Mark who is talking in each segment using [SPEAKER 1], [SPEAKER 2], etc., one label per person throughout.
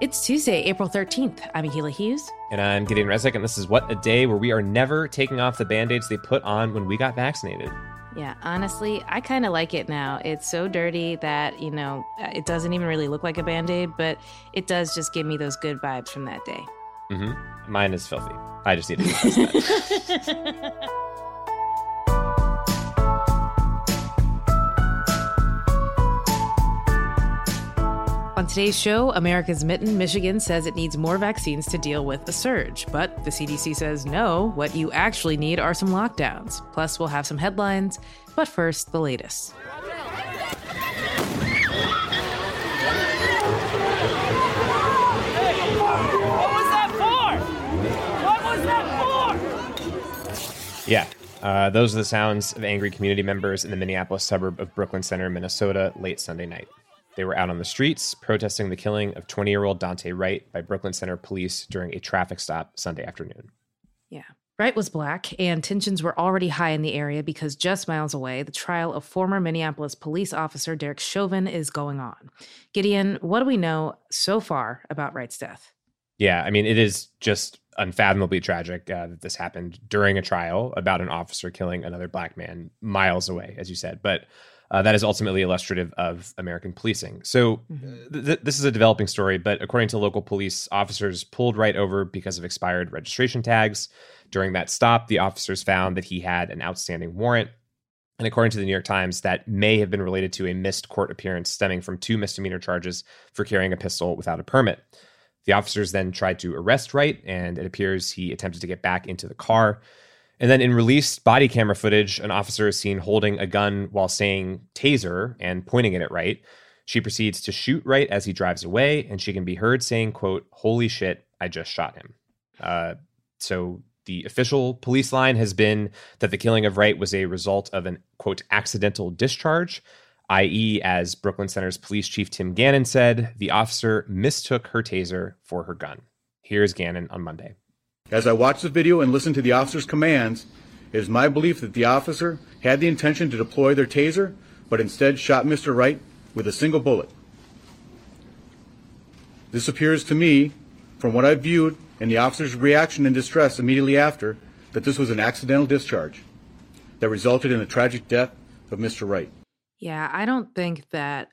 [SPEAKER 1] It's Tuesday, April 13th. I'm Akila Hughes.
[SPEAKER 2] And I'm Gideon Resnick, and this is What a Day, where we are never taking off the Band-Aids they put on when we got vaccinated.
[SPEAKER 1] Yeah, honestly, I kind of like it now. It's so dirty that, it doesn't even really look like a Band-Aid, but it does just give me those good vibes from that day.
[SPEAKER 2] Mm-hmm. Mine is filthy. I just need to realize that.
[SPEAKER 1] On today's show, America's Mitten, Michigan says it needs more vaccines to deal with the surge. But the CDC says no, what you actually need are some lockdowns. Plus, we'll have some headlines. But first, the latest.
[SPEAKER 3] What was that for?
[SPEAKER 2] Yeah, those are the sounds of angry community members in the Minneapolis suburb of Brooklyn Center, Minnesota, late Sunday night. They were out on the streets protesting the killing of 20-year-old Daunte Wright by Brooklyn Center police during a traffic stop Sunday afternoon.
[SPEAKER 1] Yeah. Wright was Black, and tensions were already high in the area because just miles away, the trial of former Minneapolis police officer Derek Chauvin is going on. Gideon, what do we know so far about Wright's death?
[SPEAKER 2] Yeah, I mean, it is just unfathomably tragic that this happened during a trial about an officer killing another Black man miles away, as you said. But that is ultimately illustrative of American policing. So this is a developing story, but according to local police, officers pulled Wright over because of expired registration tags. During that stop, the officers found that he had an outstanding warrant. And according to the New York Times, that may have been related to a missed court appearance stemming from 2 misdemeanor charges for carrying a pistol without a permit. The officers then tried to arrest Wright, and it appears he attempted to get back into the car. And then in released body camera footage, an officer is seen holding a gun while saying taser and pointing it at Wright. She proceeds to shoot Wright as he drives away, and she can be heard saying, quote, "Holy shit, I just shot him." So the official police line has been that the killing of Wright was a result of an, quote, accidental discharge, i.e., as Brooklyn Center's police chief Tim Gannon said, the officer mistook her taser for her gun. Here's Gannon on Monday.
[SPEAKER 4] As I watched the video and listened to the officer's commands, it is my belief that the officer had the intention to deploy their taser, but instead shot Mr. Wright with a single bullet. This appears to me, from what I've viewed and the officer's reaction and distress immediately after, that this was an accidental discharge that resulted in the tragic death of Mr. Wright.
[SPEAKER 1] Yeah, I don't think that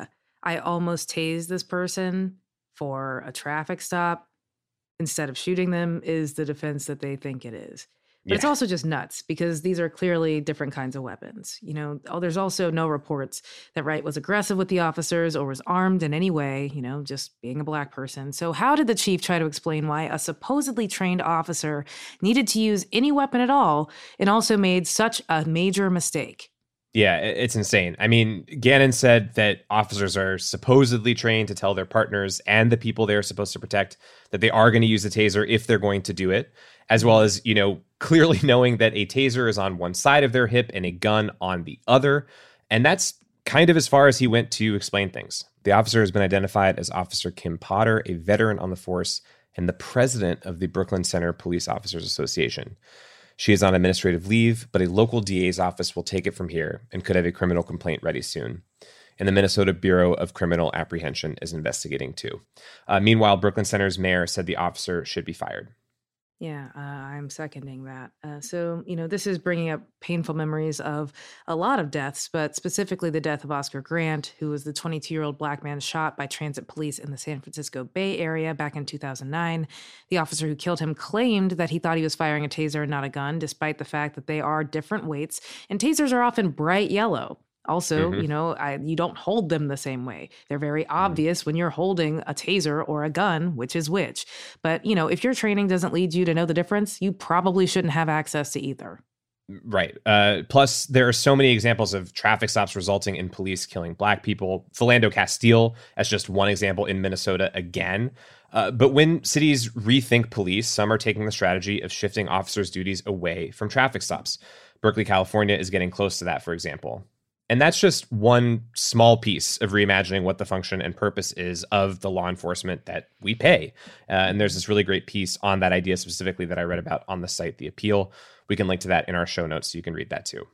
[SPEAKER 1] I almost tased this person for a traffic stop instead of shooting them is the defense that they think it is. But It's also just nuts because these are clearly different kinds of weapons. There's also no reports that Wright was aggressive with the officers or was armed in any way, just being a Black person. So how did the chief try to explain why a supposedly trained officer needed to use any weapon at all and also made such a major mistake?
[SPEAKER 2] Yeah, it's insane. I mean, Gannon said that officers are supposedly trained to tell their partners and the people they're supposed to protect that they are going to use the taser if they're going to do it, as well as, clearly knowing that a taser is on one side of their hip and a gun on the other. And that's kind of as far as he went to explain things. The officer has been identified as Officer Kim Potter, a veteran on the force and the president of the Brooklyn Center Police Officers Association. She is on administrative leave, but a local DA's office will take it from here and could have a criminal complaint ready soon. And the Minnesota Bureau of Criminal Apprehension is investigating too. Meanwhile, Brooklyn Center's mayor said the officer should be fired.
[SPEAKER 1] Yeah, I'm seconding that. So, this is bringing up painful memories of a lot of deaths, but specifically the death of Oscar Grant, who was the 22-year-old Black man shot by transit police in the San Francisco Bay Area back in 2009. The officer who killed him claimed that he thought he was firing a taser and not a gun, despite the fact that they are different weights, and tasers are often bright yellow. Also, you don't hold them the same way. They're very obvious when you're holding a taser or a gun, which is which. But, if your training doesn't lead you to know the difference, you probably shouldn't have access to either.
[SPEAKER 2] Right. Plus, there are so many examples of traffic stops resulting in police killing Black people. Philando Castile, as just one example in Minnesota again. But when cities rethink police, some are taking the strategy of shifting officers' duties away from traffic stops. Berkeley, California is getting close to that, for example. And that's just one small piece of reimagining what the function and purpose is of the law enforcement that we pay. And there's this really great piece on that idea specifically that I read about on the site, The Appeal. We can link to that in our show notes so you can read that too.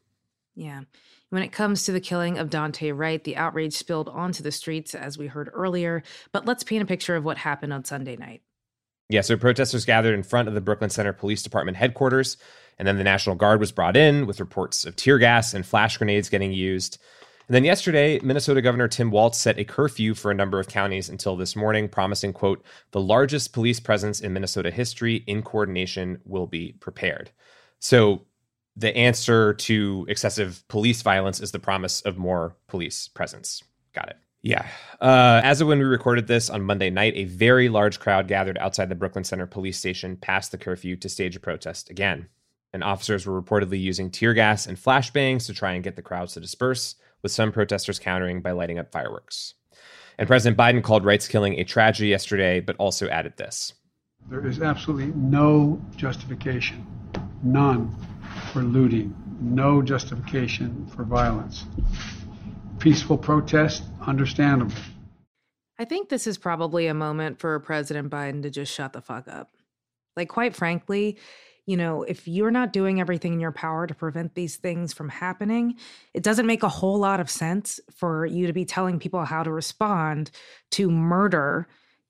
[SPEAKER 1] Yeah. When it comes to the killing of Dante Wright, the outrage spilled onto the streets, as we heard earlier. But let's paint a picture of what happened on Sunday night.
[SPEAKER 2] Yeah, so protesters gathered in front of the Brooklyn Center Police Department headquarters, and then the National Guard was brought in with reports of tear gas and flash grenades getting used. And then yesterday, Minnesota Governor Tim Walz set a curfew for a number of counties until this morning, promising, quote, the largest police presence in Minnesota history in coordination will be prepared. So the answer to excessive police violence is the promise of more police presence. Got it. Yeah. As of when we recorded this on Monday night, a very large crowd gathered outside the Brooklyn Center police station past the curfew to stage a protest again. And officers were reportedly using tear gas and flashbangs to try and get the crowds to disperse, with some protesters countering by lighting up fireworks. And President Biden called Wright's killing a tragedy yesterday, but also added this.
[SPEAKER 5] There is absolutely no justification, none, for looting, no justification for violence. Peaceful protest, understandable.
[SPEAKER 1] I think this is probably a moment for President Biden to just shut the fuck up. Like, quite frankly, if you're not doing everything in your power to prevent these things from happening, it doesn't make a whole lot of sense for you to be telling people how to respond to murder,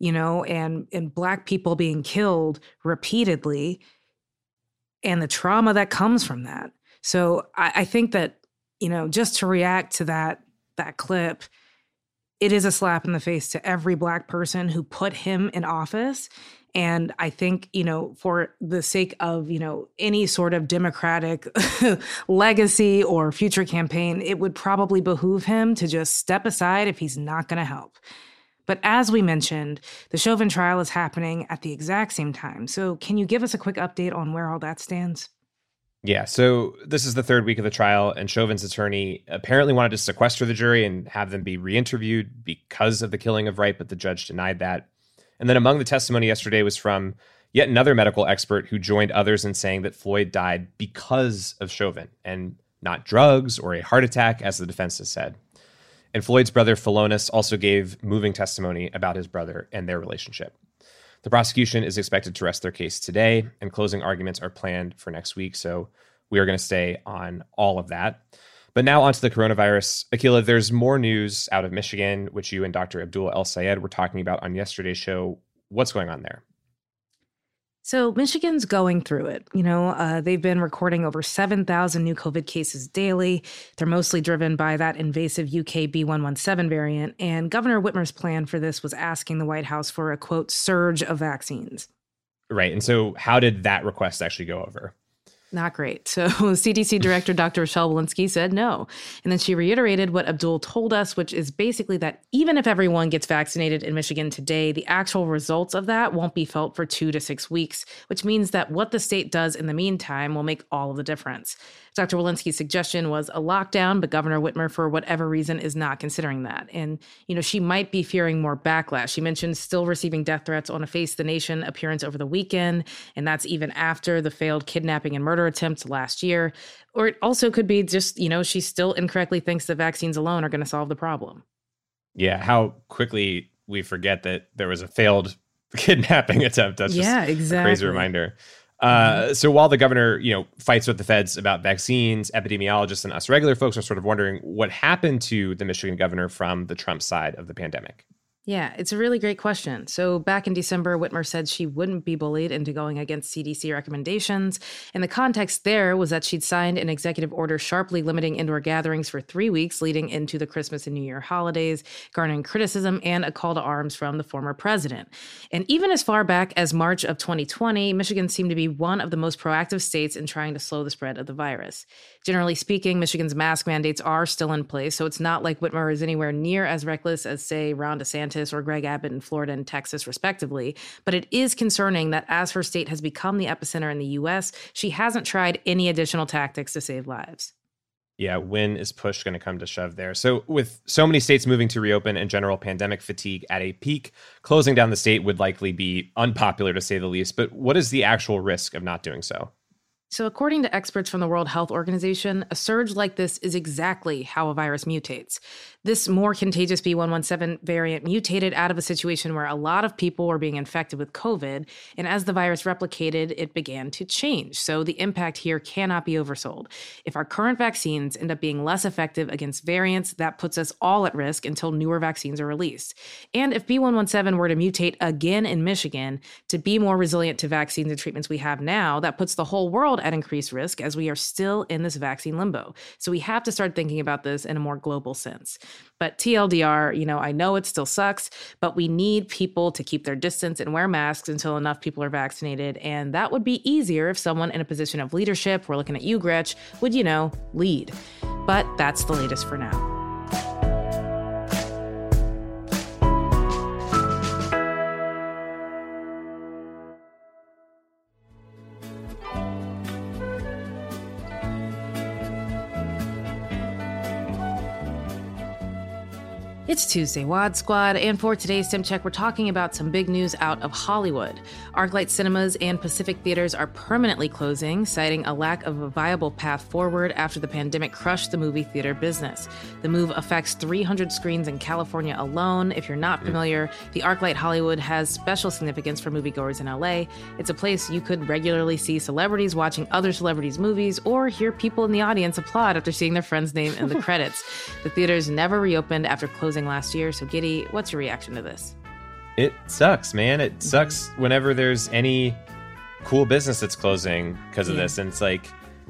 [SPEAKER 1] and Black people being killed repeatedly and the trauma that comes from that. So I think that, just to react to that clip, it is a slap in the face to every Black person who put him in office. And I think, for the sake of, any sort of Democratic legacy or future campaign, it would probably behoove him to just step aside if he's not going to help. But as we mentioned, the Chauvin trial is happening at the exact same time. So can you give us a quick update on where all that stands?
[SPEAKER 2] Yeah, so this is the third week of the trial, and Chauvin's attorney apparently wanted to sequester the jury and have them be re-interviewed because of the killing of Wright, but the judge denied that. And then among the testimony yesterday was from yet another medical expert who joined others in saying that Floyd died because of Chauvin and not drugs or a heart attack, as the defense has said. And Floyd's brother, Philonise, also gave moving testimony about his brother and their relationship. The prosecution is expected to rest their case today, and closing arguments are planned for next week, so we are going to stay on all of that. But now onto the coronavirus. Akilah, there's more news out of Michigan, which you and Dr. Abdullah El-Sayed were talking about on yesterday's show. What's going on there?
[SPEAKER 1] So Michigan's going through it. They've been recording over 7,000 new COVID cases daily. They're mostly driven by that invasive UK B117 variant. And Governor Whitmer's plan for this was asking the White House for a, quote, surge of vaccines.
[SPEAKER 2] Right. And so how did that request actually go over?
[SPEAKER 1] Not great. So CDC Director Dr. Rochelle Walensky said no. And then she reiterated what Abdul told us, which is basically that even if everyone gets vaccinated in Michigan today, the actual results of that won't be felt for 2 to 6 weeks, which means that what the state does in the meantime will make all of the difference. Dr. Walensky's suggestion was a lockdown, but Governor Whitmer, for whatever reason, is not considering that. And, she might be fearing more backlash. She mentioned still receiving death threats on a Face the Nation appearance over the weekend, and that's even after the failed kidnapping and murder attempts last year. Or it also could be just, she still incorrectly thinks that vaccines alone are going to solve the problem.
[SPEAKER 2] Yeah, how quickly we forget that there was a failed kidnapping attempt. That's just a crazy reminder. So while the governor, fights with the feds about vaccines, epidemiologists and us regular folks are sort of wondering what happened to the Michigan governor from the Trump side of the pandemic.
[SPEAKER 1] Yeah, it's a really great question. So back in December, Whitmer said she wouldn't be bullied into going against CDC recommendations. And the context there was that she'd signed an executive order sharply limiting indoor gatherings for 3 weeks leading into the Christmas and New Year holidays, garnering criticism and a call to arms from the former president. And even as far back as March of 2020, Michigan seemed to be one of the most proactive states in trying to slow the spread of the virus. Generally speaking, Michigan's mask mandates are still in place, so it's not like Whitmer is anywhere near as reckless as, say, Ron DeSantis or Greg Abbott in Florida and Texas, respectively. But it is concerning that as her state has become the epicenter in the U.S., she hasn't tried any additional tactics to save lives.
[SPEAKER 2] Yeah, when is push going to come to shove there? So with so many states moving to reopen and general pandemic fatigue at a peak, closing down the state would likely be unpopular to say the least. But what is the actual risk of not doing so?
[SPEAKER 1] So, according to experts from the World Health Organization, a surge like this is exactly how a virus mutates. This more contagious B117 variant mutated out of a situation where a lot of people were being infected with COVID, and as the virus replicated, it began to change. So, the impact here cannot be oversold. If our current vaccines end up being less effective against variants, that puts us all at risk until newer vaccines are released. And if B117 were to mutate again in Michigan to be more resilient to vaccines and treatments we have now, that puts the whole world at increased risk as we are still in this vaccine limbo. So we have to start thinking about this in a more global sense. But TLDR, I know it still sucks, but we need people to keep their distance and wear masks until enough people are vaccinated. And that would be easier if someone in a position of leadership, we're looking at you, Gretch, would, lead. But that's the latest for now. It's Tuesday, Wad Squad, and for today's Sim Check, we're talking about some big news out of Hollywood. ArcLight Cinemas and Pacific Theaters are permanently closing, citing a lack of a viable path forward after the pandemic crushed the movie theater business. The move affects 300 screens in California alone. If you're not familiar, the ArcLight Hollywood has special significance for moviegoers in LA. It's a place you could regularly see celebrities watching other celebrities' movies or hear people in the audience applaud after seeing their friend's name in the credits. The theaters never reopened after closing last year. So Giddy, what's your reaction to this?
[SPEAKER 2] It sucks, man. It sucks whenever there's any cool business that's closing because of this. And it's like,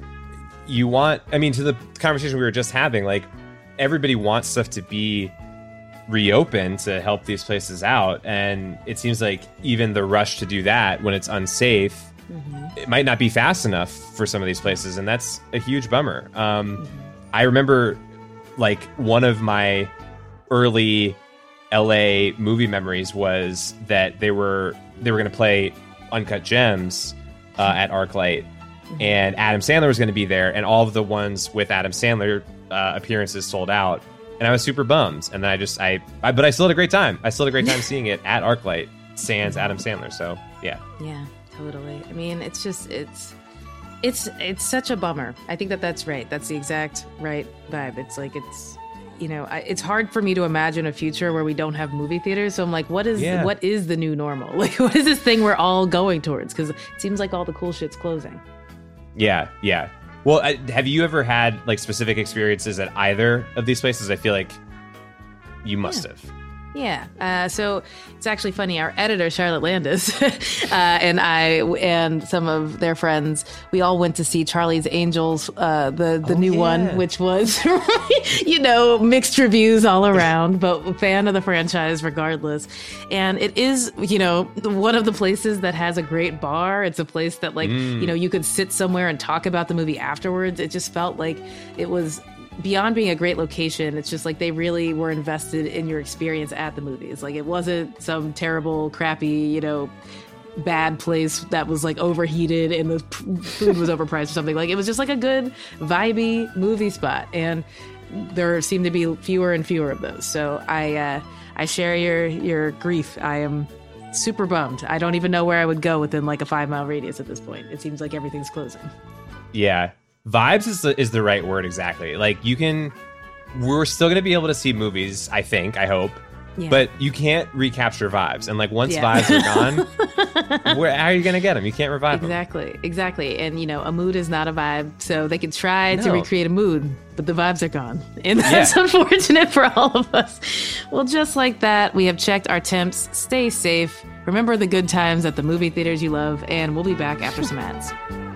[SPEAKER 2] to the conversation we were just having, like, everybody wants stuff to be reopened to help these places out. And it seems like even the rush to do that when it's unsafe, it might not be fast enough for some of these places. And that's a huge bummer. I remember, like, one of my early LA movie memories was that they were going to play Uncut Gems at ArcLight, and Adam Sandler was going to be there, and all of the ones with Adam Sandler appearances sold out, and I was super bummed. And then but I still had a great time. I still had a great time seeing it at ArcLight, sans Adam Sandler. So yeah,
[SPEAKER 1] totally. I mean, it's such a bummer. I think that's right. That's the exact right vibe. It's like it's hard for me to imagine a future where we don't have movie theaters. So I'm like, what is the new normal? Like, what is this thing we're all going towards? Because it seems like all the cool shit's closing.
[SPEAKER 2] Yeah. Well, have you ever had like specific experiences at either of these places? I feel like you must have.
[SPEAKER 1] Yeah. So it's actually funny. Our editor, Charlotte Landis, and I and some of their friends, we all went to see Charlie's Angels, the new one, which was, mixed reviews all around, but a fan of the franchise regardless. And it is, one of the places that has a great bar. It's a place that you could sit somewhere and talk about the movie afterwards. It just felt like it was beyond being a great location. It's just like they really were invested in your experience at the movies. Like, it wasn't some terrible, crappy, bad place that was like overheated and the food was overpriced or something. Like, it was just like a good, vibey movie spot. And there seem to be fewer and fewer of those. So I share your grief. I am super bummed. I don't even know where I would go within like a 5-mile radius at this point. It seems like everything's closing.
[SPEAKER 2] Yeah. Vibes is the right word, exactly. Like, we're still going to be able to see movies, I hope, but you can't recapture vibes. And like, once vibes are gone, how are you going to get them? You can't revive them.
[SPEAKER 1] Exactly. And, a mood is not a vibe. So they can try to recreate a mood, but the vibes are gone. And that's unfortunate for all of us. Well, just like that, we have checked our temps. Stay safe. Remember the good times at the movie theaters you love. And we'll be back after some ads.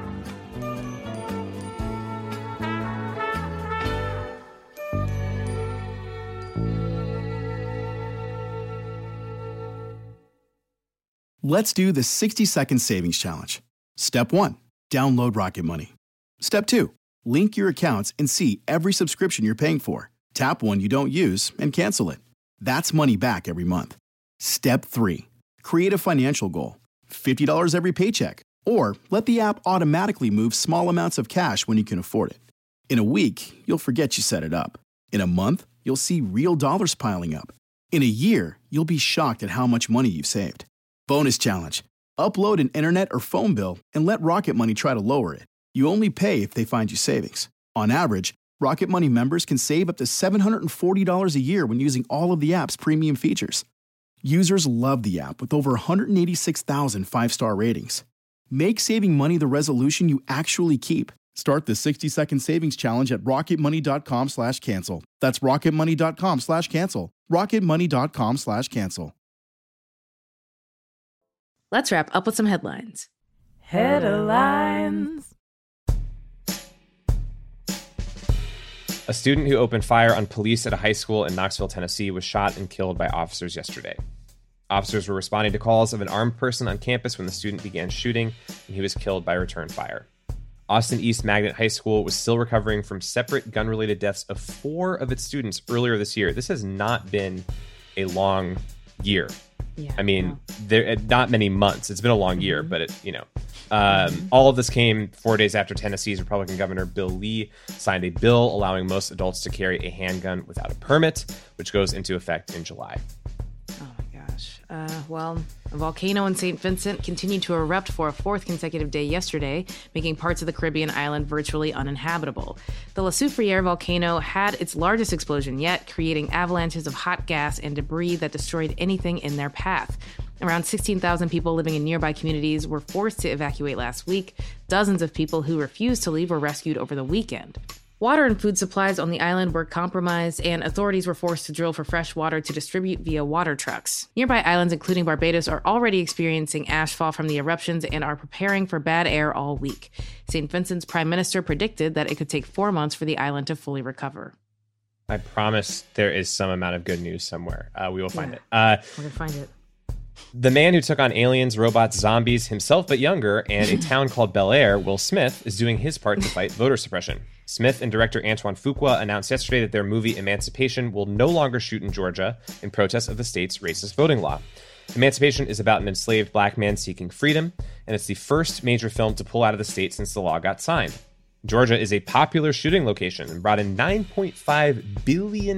[SPEAKER 6] Let's do the 60-second savings challenge. Step 1, download Rocket Money. Step 2, link your accounts and see every subscription you're paying for. Tap one you don't use and cancel it. That's money back every month. Step 3, create a financial goal. $50 every paycheck. Or let the app automatically move small amounts of cash when you can afford it. In a week, you'll forget you set it up. In a month, you'll see real dollars piling up. In a year, you'll be shocked at how much money you've saved. Bonus challenge. Upload an internet or phone bill and let Rocket Money try to lower it. You only pay if they find you savings. On average, Rocket Money members can save up to $740 a year when using all of the app's premium features. Users love the app with over 186,000 five-star ratings. Make saving money the resolution you actually keep. Start the 60-second savings challenge at rocketmoney.com/cancel. That's rocketmoney.com/cancel. rocketmoney.com/cancel.
[SPEAKER 1] Let's wrap up with some headlines.
[SPEAKER 3] Headlines.
[SPEAKER 2] A student who opened fire on police at a high school in Knoxville, Tennessee, was shot and killed by officers yesterday. Officers were responding to calls of an armed person on campus when the student began shooting, and he was killed by return fire. Austin East Magnet High School was still recovering from separate gun-related deaths of 4 of its students earlier this year. This has not been a long year.
[SPEAKER 1] Yeah,
[SPEAKER 2] I mean, there not many months. It's been a long year, but all of this came 4 days after Tennessee's Republican Governor Bill Lee signed a bill allowing most adults to carry a handgun without a permit, which goes into effect in July.
[SPEAKER 1] Oh my gosh. Well, a volcano in St. Vincent continued to erupt for a 4th consecutive day yesterday, making parts of the Caribbean island virtually uninhabitable. The La Soufriere volcano had its largest explosion yet, creating avalanches of hot gas and debris that destroyed anything in their path. Around 16,000 people living in nearby communities were forced to evacuate last week. Dozens of people who refused to leave were rescued over the weekend. Water and food supplies on the island were compromised, and authorities were forced to drill for fresh water to distribute via water trucks. Nearby islands, including Barbados, are already experiencing ashfall from the eruptions and are preparing for bad air all week. St. Vincent's prime minister predicted that it could take 4 months for the island to fully recover.
[SPEAKER 2] I promise there is some amount of good news somewhere. We will find it.
[SPEAKER 1] We're going to find it.
[SPEAKER 2] The man who took on aliens, robots, zombies, himself but younger, and a town called Bel Air, Will Smith, is doing his part to fight voter suppression. Smith and director Antoine Fuqua announced yesterday that their movie Emancipation will no longer shoot in Georgia in protest of the state's racist voting law. Emancipation is about an enslaved black man seeking freedom, and it's the first major film to pull out of the state since the law got signed. Georgia is a popular shooting location and brought in $9.5 billion in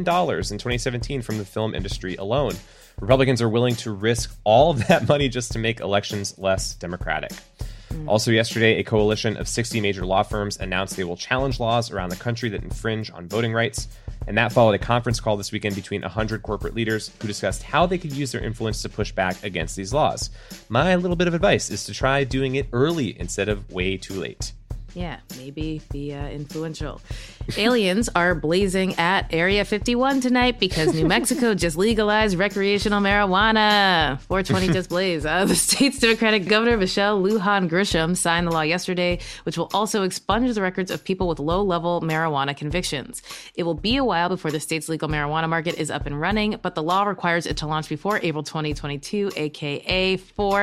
[SPEAKER 2] 2017 from the film industry alone. Republicans are willing to risk all of that money just to make elections less democratic. Also yesterday, a coalition of 60 major law firms announced they will challenge laws around the country that infringe on voting rights. And that followed a conference call this weekend between 100 corporate leaders who discussed how they could use their influence to push back against these laws. My little bit of advice is to try doing it early instead of way too late.
[SPEAKER 1] Yeah, maybe be influential. Aliens are blazing at Area 51 tonight because New Mexico just legalized recreational marijuana. 420 just blazed. The state's Democratic Governor Michelle Lujan Grisham signed the law yesterday, which will also expunge the records of people with low-level marijuana convictions. It will be a while before the state's legal marijuana market is up and running, but the law requires it to launch before April 2022, aka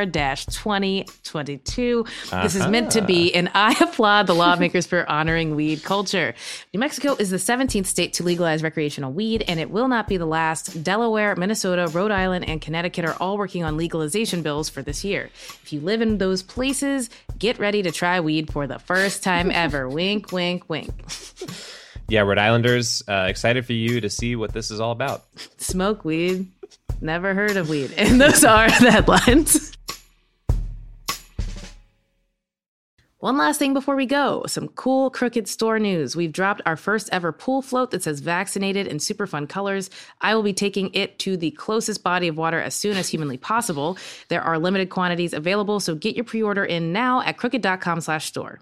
[SPEAKER 1] 4-2022. This is meant to be, and I applaud the lawmakers for honoring weed culture. New Mexico is the 17th state to legalize recreational weed, and it will not be the last. Delaware, Minnesota, Rhode Island, and Connecticut are all working on legalization bills for this year. If you live in those places, get ready to try weed for the first time ever. Wink, wink, wink.
[SPEAKER 2] Yeah, Rhode Islanders, excited for you to see what this is all about.
[SPEAKER 1] Smoke weed. Never heard of weed. And those are the headlines. One last thing before we go, some cool Crooked store news. We've dropped our first ever pool float that says vaccinated in super fun colors. I will be taking it to the closest body of water as soon as humanly possible. There are limited quantities available, so get your pre-order in now at crooked.com/store.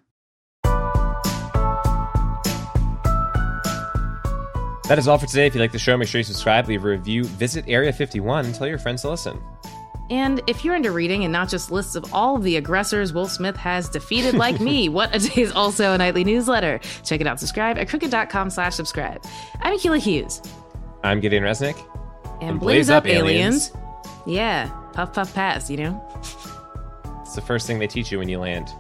[SPEAKER 2] That is all for today. If you like the show, make sure you subscribe, leave a review, visit Area 51, and tell your friends to listen.
[SPEAKER 1] And if you're into reading and not just lists of all of the aggressors Will Smith has defeated like me, What a Day is also a nightly newsletter. Check it out. Subscribe at crooked.com/subscribe. I'm Akilah Hughes.
[SPEAKER 2] I'm Gideon Resnick.
[SPEAKER 1] And blaze up, aliens. Yeah, puff, puff, pass, you know?
[SPEAKER 2] It's the first thing they teach you when you land.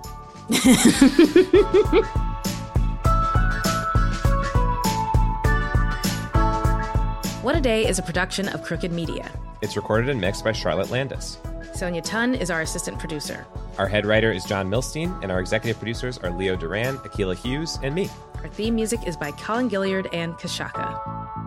[SPEAKER 1] What a Day is a production of Crooked Media.
[SPEAKER 2] It's recorded and mixed by Charlotte Landis.
[SPEAKER 1] Sonia Tun is our assistant producer.
[SPEAKER 2] Our head writer is John Milstein, and our executive producers are Leo Duran, Akilah Hughes, and me.
[SPEAKER 1] Our theme music is by Colin Gilliard and Kashaka.